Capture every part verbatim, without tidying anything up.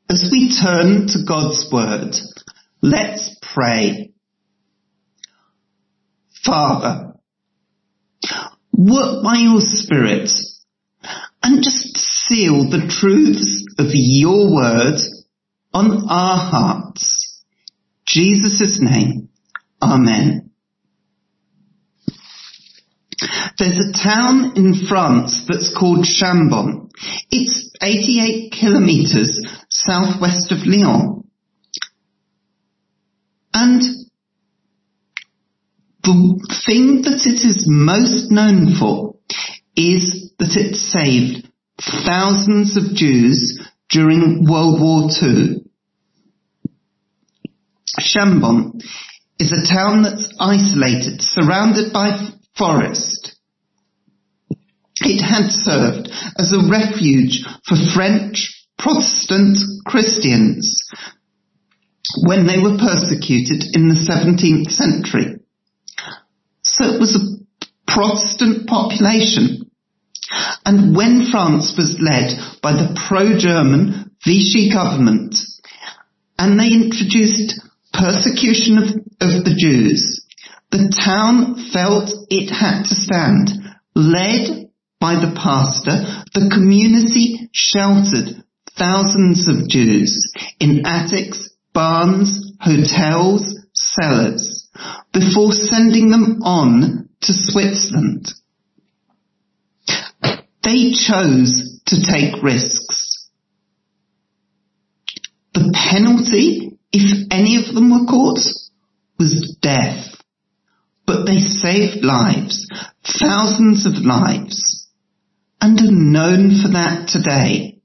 As we turn to God's word, let's pray. Father, work by your Spirit and just seal the truths of your word on our hearts. In Jesus' name, Amen. There's a town in France that's called Chambon. It's eighty-eight kilometres southwest of Lyon. And the thing that it is most known for is that it saved thousands of Jews during World War Two. Chambon is a town that's isolated, surrounded by forest. It had served as a refuge for French Protestant Christians when they were persecuted in the seventeenth century. So it was a Protestant population. And when France was led by the pro-German Vichy government and they introduced persecution of, of the Jews, the town felt it had to stand. Led by the pastor, the community sheltered thousands of Jews in attics, barns, hotels, cellars, before sending them on to Switzerland. They chose to take risks. The penalty, if any of them were caught, was death. But they saved lives, thousands of lives, and are known for that today.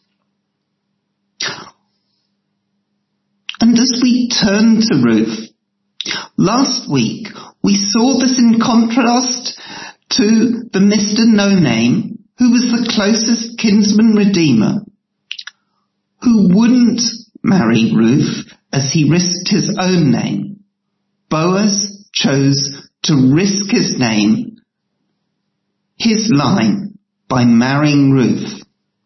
And as we turn to Ruth, last week we saw this in contrast to the Mister No Name, who was the closest kinsman redeemer, who wouldn't marry Ruth as he risked his own name. Boaz chose to risk his name, his line, by marrying Ruth.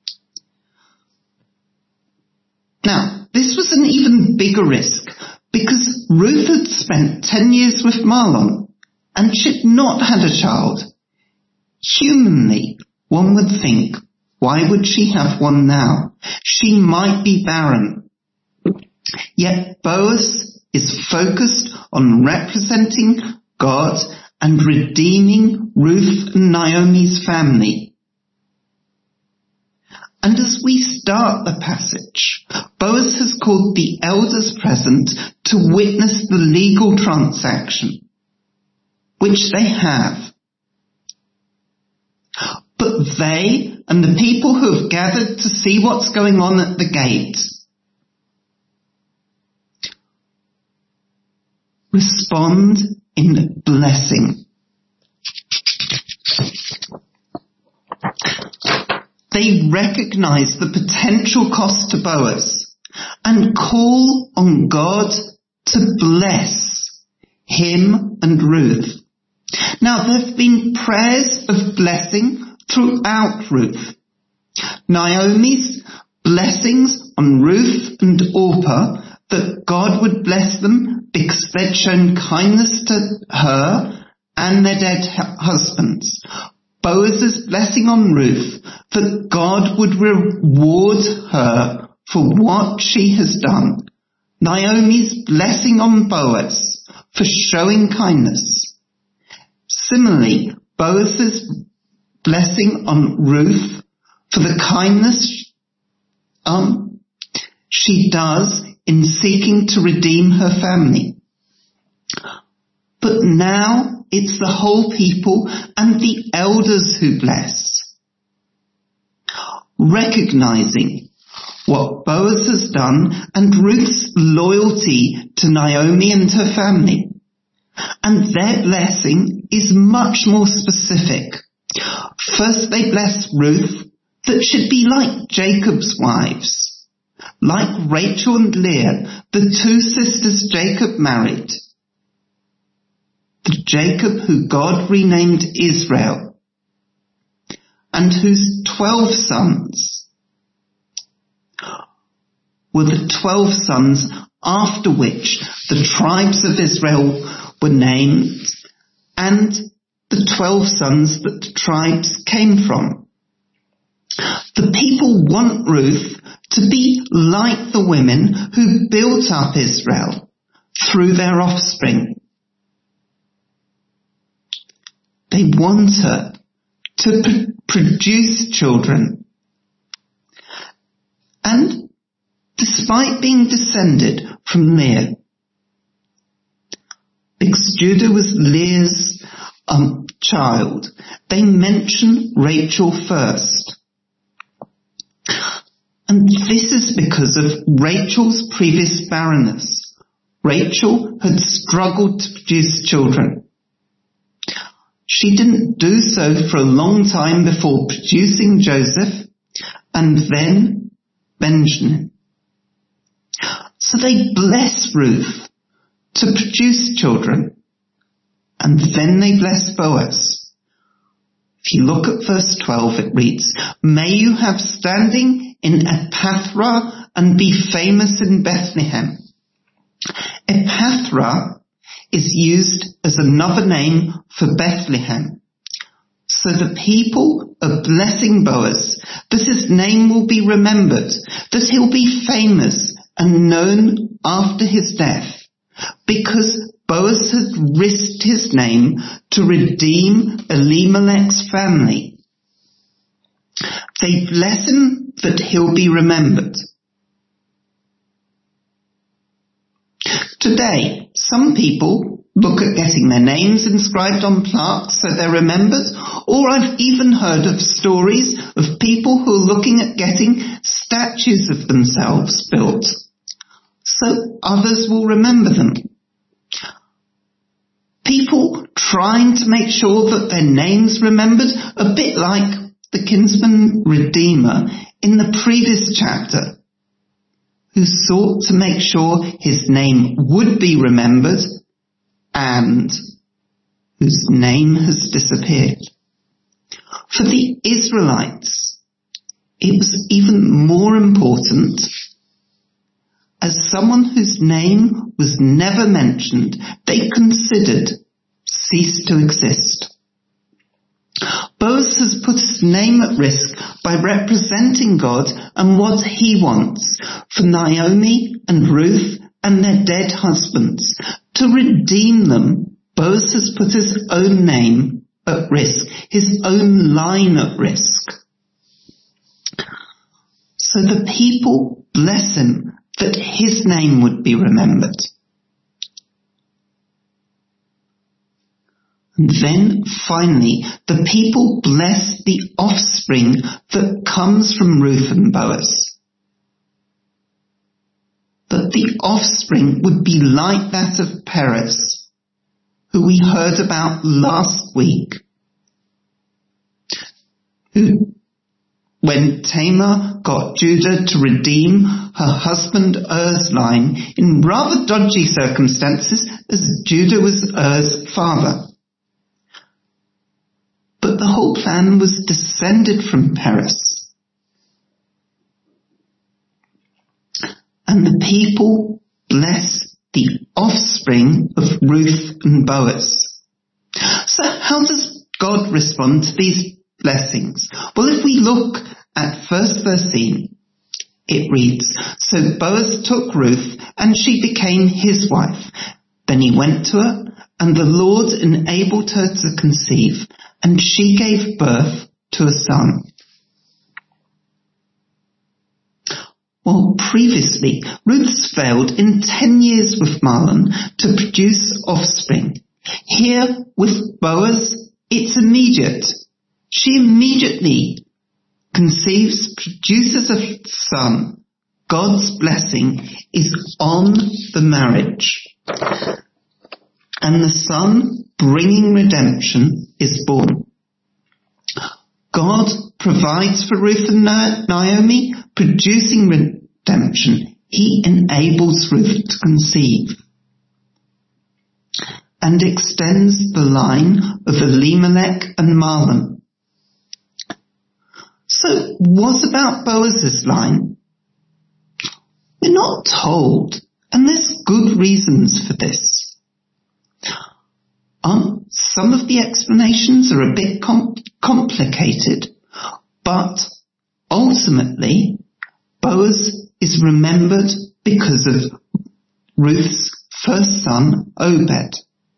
Now, this was an even bigger risk because Ruth had spent ten years with Mahlon and she'd not had a child. Humanly, one would think, why would she have one now? She might be barren. Yet Boaz is focused on representing God and redeeming Ruth and Naomi's family. And as we start the passage, Boaz has called the elders present to witness the legal transaction, which they have. But they and the people who have gathered to see what's going on at the gate respond in blessing. They recognize the potential cost to Boaz and call on God to bless him and Ruth. Now, there have been prayers of blessing throughout Ruth. Naomi's blessings on Ruth and Orpah, that God would bless them because they'd shown kindness to her and their dead husbands. Boaz's blessing on Ruth, that God would reward her for what she has done. Naomi's blessing on Boaz for showing kindness. Similarly, Boaz's blessing on Ruth for the kindness um, she does in seeking to redeem her family. But now it's the whole people and the elders who bless, recognizing what Boaz has done and Ruth's loyalty to Naomi and her family. And their blessing is much more specific. First, they bless Ruth, that should be like Jacob's wives, like Rachel and Leah, the two sisters Jacob married. The Jacob who God renamed Israel, and whose twelve sons were the twelve sons after which the tribes of Israel were named, and the twelve sons that the tribes came from. The people want Ruth to be like the women who built up Israel through their offspring. They want her to pr- produce children. And despite being descended from Leah, because Judah was Leah's um, child, they mention Rachel first. And this is because of Rachel's previous barrenness. Rachel had struggled to produce children. She didn't do so for a long time before producing Joseph and then Benjamin. So they bless Ruth to produce children, and then they bless Boaz. If you look at verse twelve, it reads, "May you have standing in Epaphra and be famous in Bethlehem." Epaphra is used as another name for Bethlehem. So the people are blessing Boaz that his name will be remembered, that he'll be famous and known after his death, because Boaz had risked his name to redeem Elimelech's family. They bless him that he'll be remembered. Today, some people look at getting their names inscribed on plaques so they're remembered, or I've even heard of stories of people who are looking at getting statues of themselves built so others will remember them. People trying to make sure that their name's remembered, a bit like the kinsman redeemer in the previous chapter, who sought to make sure his name would be remembered and whose name has disappeared. For the Israelites, it was even more important. As someone whose name was never mentioned, they considered ceased to exist. Boaz has put his name at risk by representing God and what he wants for Naomi and Ruth and their dead husbands. To redeem them, Boaz has put his own name at risk, his own line at risk. So the people bless him that his name would be remembered. And then finally, the people bless the offspring that comes from Ruth and Boaz. That the offspring would be like that of Perez, who we heard about last week, who, when Tamar got Judah to redeem her husband Er's line in rather dodgy circumstances, as Judah was Er's father. But the whole plan was descended from Perez. And the people bless the offspring of Ruth and Boaz. So how does God respond to these blessings? Well, if we look at verse thirteen, it reads, "So Boaz took Ruth, and she became his wife. Then he went to her, and the Lord enabled her to conceive, and she gave birth to a son." Well, previously, Ruth's failed in ten years with Mahlon to produce offspring. Here, with Boaz, it's immediate. She immediately conceives, produces a son. God's blessing is on the marriage. And the son bringing redemption is born. God provides for Ruth and Naomi, producing redemption. He enables Ruth to conceive and extends the line of Elimelech and Mahlon. So what about Boaz's line? We're not told, and there's good reasons for this. Um, some of the explanations are a bit com- complicated, but ultimately, Boaz is remembered because of Ruth's first son, Obed.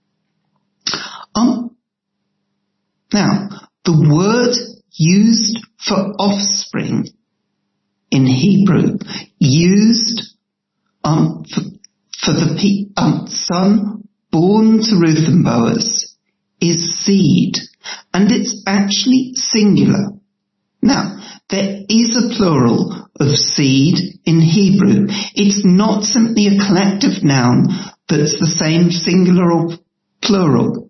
Um, now, the word used for offspring in Hebrew, used um, for, for the pe- um, son born to Ruth and Boaz, is seed, and it's actually singular. Now, there is a plural of seed in Hebrew. It's not simply a collective noun that's the same singular or plural.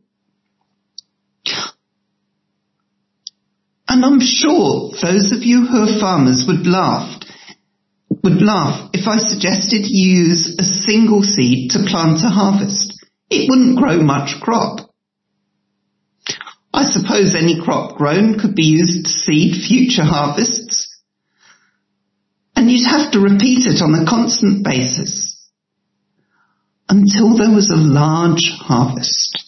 And I'm sure those of you who are farmers would laugh, would laugh if I suggested you use a single seed to plant a harvest. It wouldn't grow much crop. I suppose any crop grown could be used to seed future harvests, and you'd have to repeat it on a constant basis until there was a large harvest.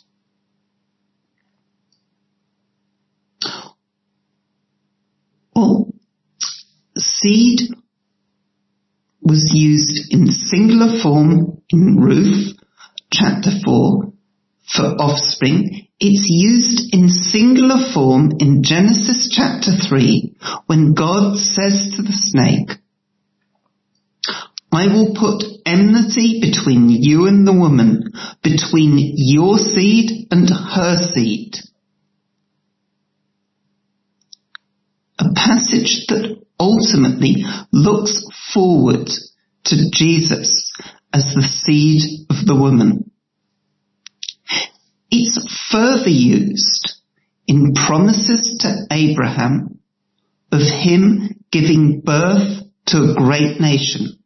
Well, seed was used in singular form in Ruth chapter four for offspring. It's used in singular form in Genesis chapter three when God says to the snake, I will put enmity between you and the woman, between your seed and her seed. A passage that ultimately looks forward to Jesus as the seed of the woman. It's further used in promises to Abraham of him giving birth to a great nation.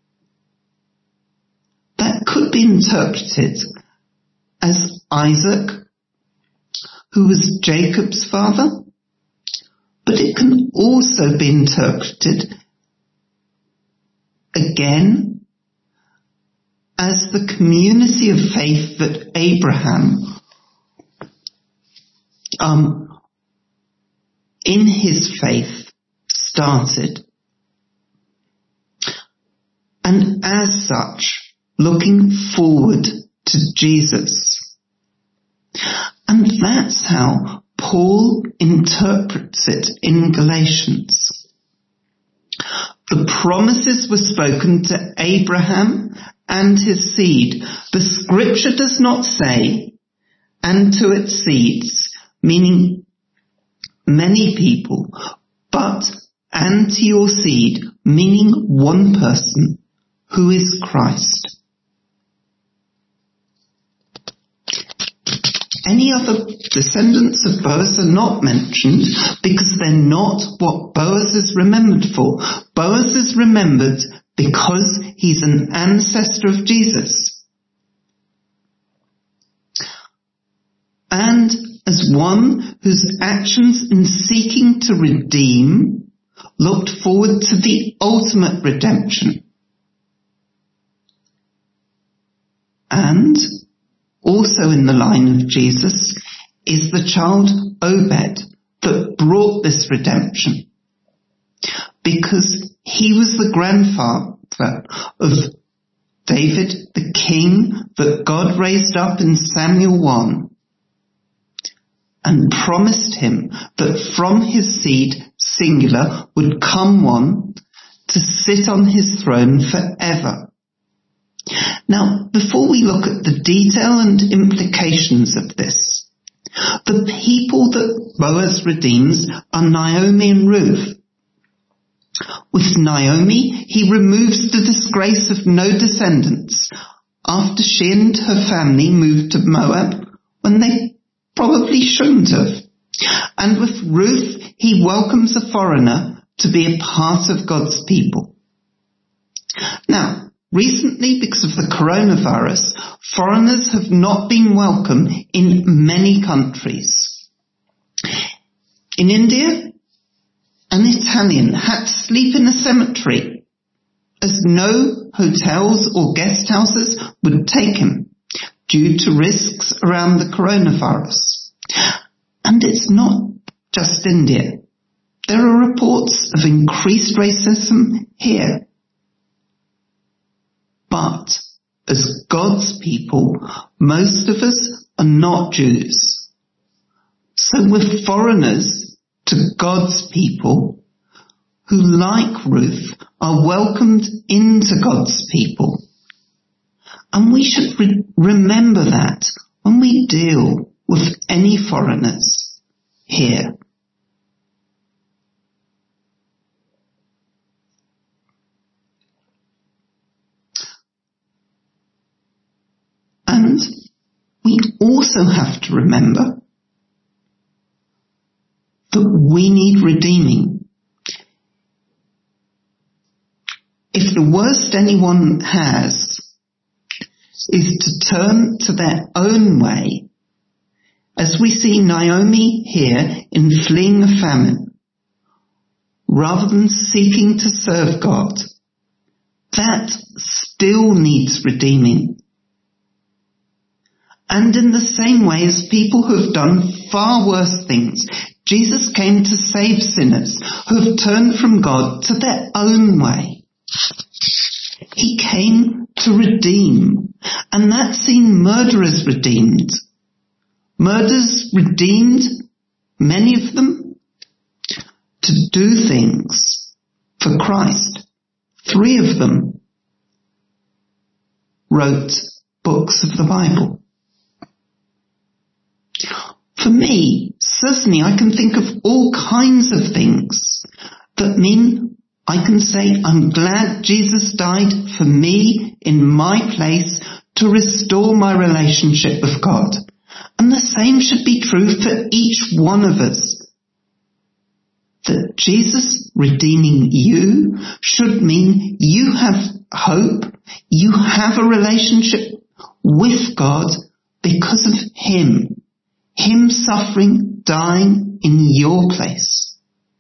That could be interpreted as Isaac, who was Jacob's father, but it can also be interpreted again as the community of faith that Abraham um, in his faith started. And as such, looking forward to Jesus. And that's how Paul interprets it in Galatians. The promises were spoken to Abraham and his seed. The scripture does not say, and to its seeds, meaning many people, but and to your seed, meaning one person, who is Christ. Any other descendants of Boaz are not mentioned because they're not what Boaz is remembered for. Boaz is remembered because he's an ancestor of Jesus. And as one whose actions in seeking to redeem looked forward to the ultimate redemption. And also in the line of Jesus is the child Obed that brought this redemption, because he was the grandfather of David, the king that God raised up in Samuel one and promised him that from his seed, singular, would come one to sit on his throne forever. Now, before we look at the detail and implications of this, the people that Boaz redeems are Naomi and Ruth. With Naomi, he removes the disgrace of no descendants after she and her family moved to Moab when they probably shouldn't have. And with Ruth, he welcomes a foreigner to be a part of God's people. Now, recently, because of the coronavirus, foreigners have not been welcome in many countries. In India, an Italian had to sleep in a cemetery as no hotels or guest houses would take him due to risks around the coronavirus. And it's not just India. There are reports of increased racism here. But as God's people, most of us are not Jews. So we're foreigners to God's people who, like Ruth, are welcomed into God's people. And we should re- remember that when we deal with any foreigners here. And we also have to remember that we need redeeming. If the worst anyone has is to turn to their own way, as we see Naomi here in fleeing a famine, rather than seeking to serve God, that still needs redeeming. And in the same way as people who have done far worse things, Jesus came to save sinners who have turned from God to their own way. He came to redeem, and that's seen murderers redeemed. Murderers redeemed, many of them, to do things for Christ. Three of them wrote books of the Bible. For me, certainly I can think of all kinds of things that mean I can say I'm glad Jesus died for me in my place to restore my relationship with God. And the same should be true for each one of us. That Jesus redeeming you should mean you have hope, you have a relationship with God because of Him. Him suffering, dying in your place.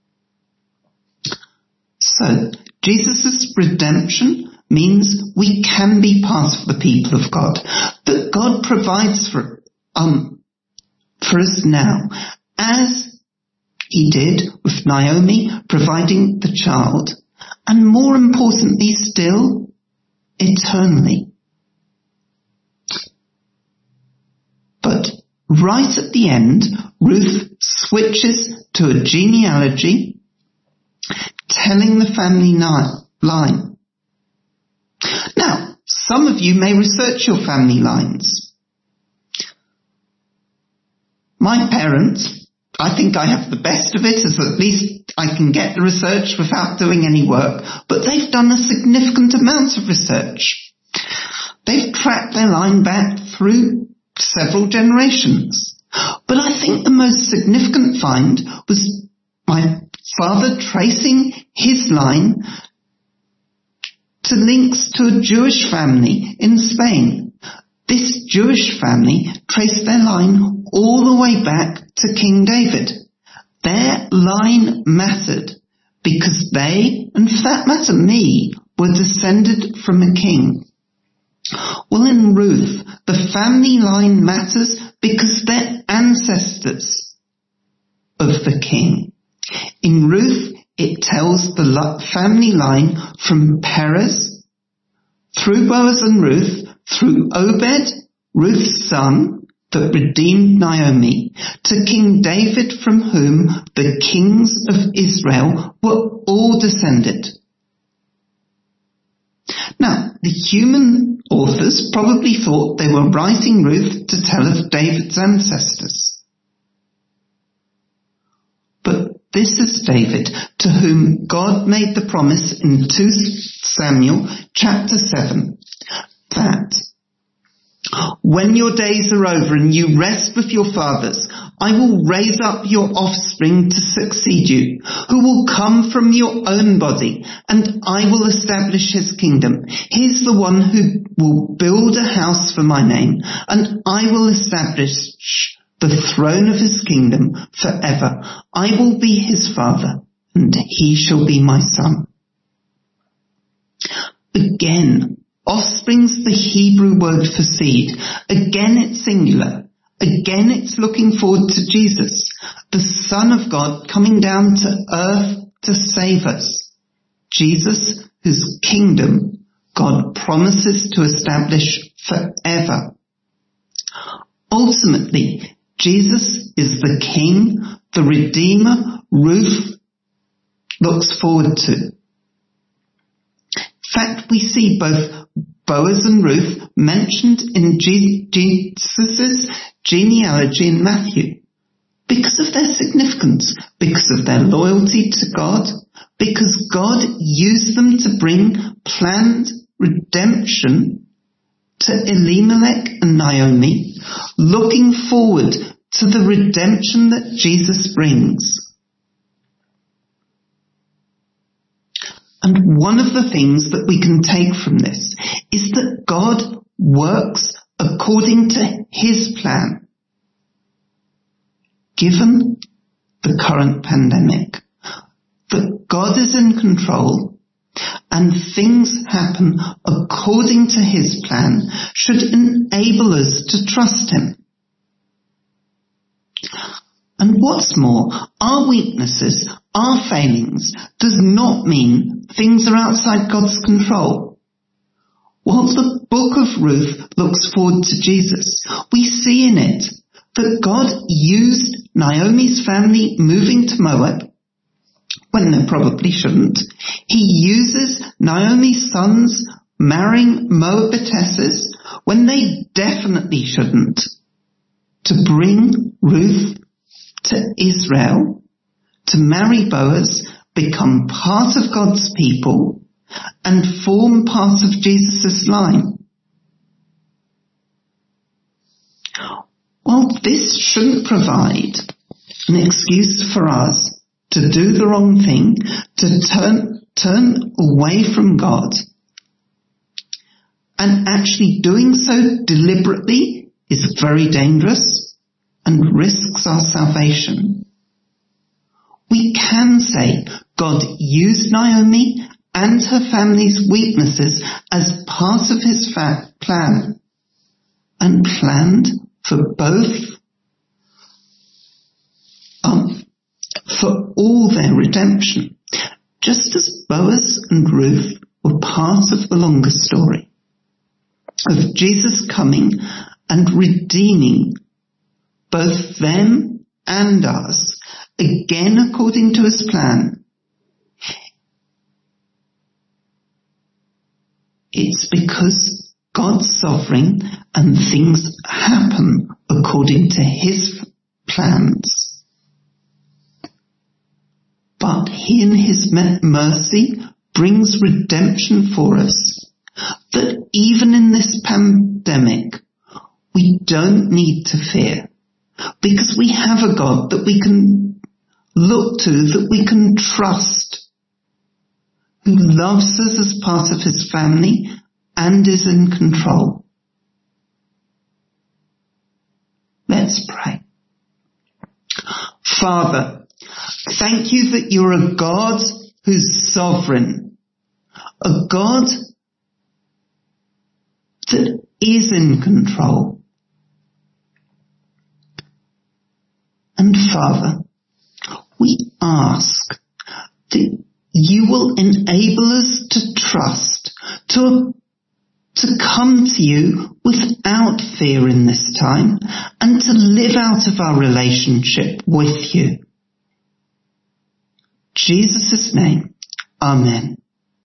So, Jesus' redemption means we can be part of the people of God. That God provides for, um, for us now, as He did with Naomi, providing the child, and more importantly still, eternally. But right at the end, Ruth switches to a genealogy, telling the family line. Now, some of you may research your family lines. My parents, I think I have the best of it, as at least I can get the research without doing any work, but they've done a significant amount of research. They've tracked their line back through several generations. But I think the most significant find was my father tracing his line to links to a Jewish family in Spain. This Jewish family traced their line all the way back to King David. Their line mattered because they, and for that matter me, were descended from a king. Well, in Ruth, the family line matters because they're ancestors of the king. In Ruth, it tells the family line from Perez, through Boaz and Ruth, through Obed, Ruth's son, that redeemed Naomi, to King David, from whom the kings of Israel were all descended. Now, the human authors probably thought they were writing Ruth to tell of David's ancestors. But this is David, to whom God made the promise in two Samuel chapter seven, that when your days are over and you rest with your fathers, I will raise up your offspring to succeed you, who will come from your own body, and I will establish his kingdom. He's the one who will build a house for my name, and I will establish the throne of his kingdom forever. I will be his father, and he shall be my son. Again, offspring's the Hebrew word for seed. Again, it's singular. Again, it's looking forward to Jesus, the Son of God coming down to earth to save us. Jesus, whose kingdom God promises to establish forever. Ultimately, Jesus is the King, the Redeemer Ruth looks forward to. In fact, we see both Boaz and Ruth mentioned in Jesus' genealogy in Matthew because of their significance, because of their loyalty to God, because God used them to bring planned redemption to Elimelech and Naomi, looking forward to the redemption that Jesus brings. And one of the things that we can take from this is that God works according to his plan. Given the current pandemic, that God is in control and things happen according to his plan should enable us to trust him. And what's more, our weaknesses, our failings, does not mean things are outside God's control. While the book of Ruth looks forward to Jesus, we see in it that God used Naomi's family moving to Moab when they probably shouldn't. He uses Naomi's sons marrying Moabitesses when they definitely shouldn't, to bring Ruth to Israel, to marry Boaz, become part of God's people, and form part of Jesus' line. While this shouldn't provide an excuse for us to do the wrong thing, to turn, turn away from God, and actually doing so deliberately is very dangerous and risks our salvation, we can say God used Naomi and her family's weaknesses as part of his fa- plan, and planned for both, um, for all their redemption, just as Boaz and Ruth were part of the longer story of Jesus coming and redeeming both them and us, again according to his plan. It's because God's sovereign and things happen according to his plans. But he in his mercy brings redemption for us, that even in this pandemic we don't need to fear, because we have a God that we can look to, that we can trust, who loves us as part of his family and is in control. Let's pray. Father, thank you that you're a God who's sovereign, a God that is in control. And Father, we ask that you will enable us to trust, to, to come to you without fear in this time, and to live out of our relationship with you. In Jesus' name, amen.